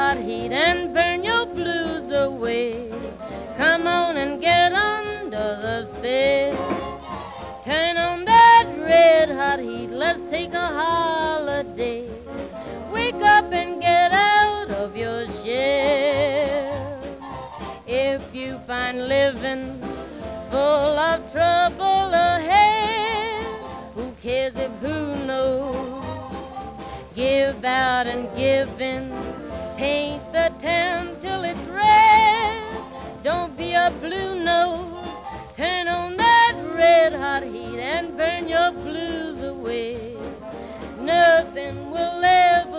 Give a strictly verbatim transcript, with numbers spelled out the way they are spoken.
hot heat and burn your blues away. Come on and get under the spell. Turn on that red hot heat, let's take a holiday. Wake up and get out of your shell. If you find living full of trouble ahead, who cares if who knows? Give out and give in, paint the town till it's red. Don't be a blue nose, turn on that red hot heat and burn your blues away. Nothing will ever